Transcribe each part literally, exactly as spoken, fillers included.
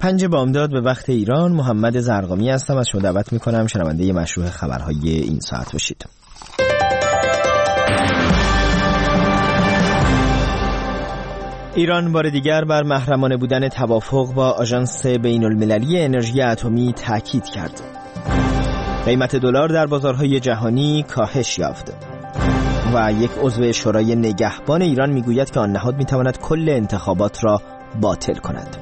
پنج بامداد به وقت ایران. محمد زرقامی هستم. از شما دعوت میکنم شنونده مشروع خبرهای این ساعت باشید. ایران بار دیگر بر محرمانه بودن توافق با آژانس بین المللی انرژی اتمی تاکید کرد. قیمت دلار در بازارهای جهانی کاهش یافت و یک عضو شورای نگهبان ایران میگوید که آن نهاد میتواند کل انتخابات را باطل کند.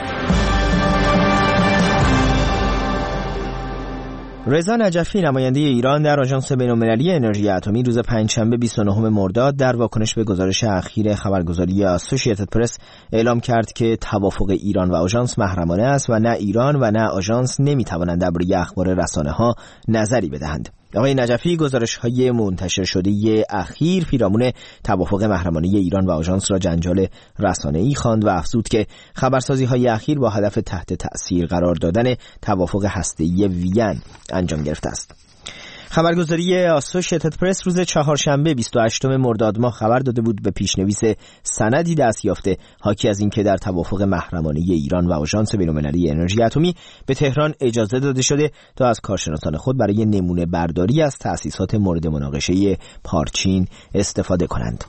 رضا نجفی نماینده ایران در آژانس بین‌المللی انرژی اتمی روز پنجشنبه بیست و نهم مرداد در واکنش به گزارش اخیر خبرگزاری اسوسییتد پرس اعلام کرد که توافق ایران و آژانس محرمانه است و نه ایران و نه آژانس نمی‌توانند درباره اخبار رسانه‌ها نظری بدهند. آقای نجفی گزارش‌های منتشر شده اخیر پیرامون توافق محرمانه ایران و آژانس را جنجال رسانه‌ای خواند و افزود که خبرسازی‌های اخیر با هدف تحت تأثیر قرار دادن توافق هسته‌ای وین انجام گرفته است. خبرگزاری اسوسییتد پرس روز چهارشنبه بیست و هشتم مرداد ماه خبر داده بود به پیشنویس سندی دست یافته حاکی از اینکه در توافق محرمانه ایران و آژانس بین‌المللی انرژی اتمی به تهران اجازه داده شده تا از کارشناسان خود برای نمونه برداری از تأسیسات مورد مناقشه پارچین استفاده کنند.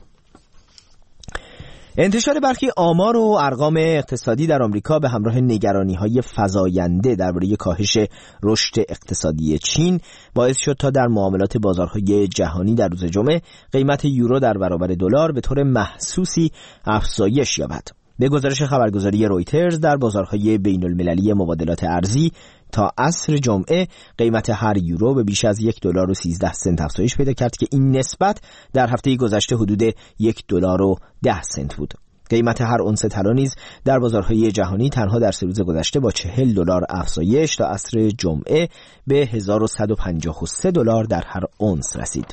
انتشار برخی آمار و ارقام اقتصادی در آمریکا به همراه نگرانی‌های فزاینده درباره کاهش رشد اقتصادی چین باعث شد تا در معاملات بازارهای جهانی در روز جمعه قیمت یورو در برابر دلار به طور محسوسی افزایش یابد. به گزارش خبرگزاری رویترز در بازارهای بین‌المللی مبادلات ارزی تا عصر جمعه قیمت هر یورو به بیش از یک دلار و سیزده سنت افزایش پیدا کرد که این نسبت در هفته گذشته حدود یک دلار و ده سنت بود. قیمت هر اونس طلا نیز در بازارهای جهانی تنها در سه روز گذشته با چهل دلار افزایش تا عصر جمعه به هزار و صد و پنجاه و سه دلار در هر اونس رسید.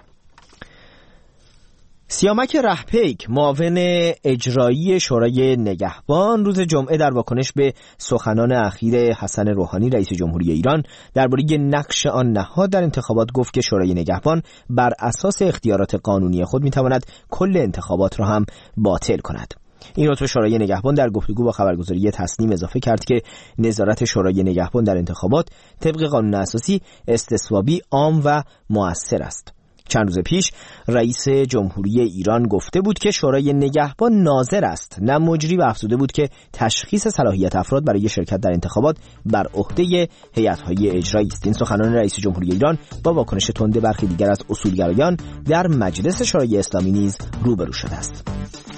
سیامک رهپیک معاون اجرایی شورای نگهبان روز جمعه در واکنش به سخنان اخیر حسن روحانی رئیس جمهوری ایران درباره نقش آن نهاد در انتخابات گفت که شورای نگهبان بر اساس اختیارات قانونی خود میتواند کل انتخابات را هم باطل کند. این عضو شورای نگهبان در گفتگو با خبرگزاری تسنیم اضافه کرد که نظارت شورای نگهبان در انتخابات طبق قانون اساسی استصوابی، عام و مؤثر است. چند روز پیش رئیس جمهوری ایران گفته بود که شورای نگهبان ناظر است نه مجری و افزوده بود که تشخیص صلاحیت افراد برای شرکت در انتخابات بر عهده هیئت‌های اجرایی است. این سخنان رئیس جمهوری ایران با واکنش تند برخی دیگر از اصولگرایان در مجلس شورای اسلامی نیز روبرو شده است.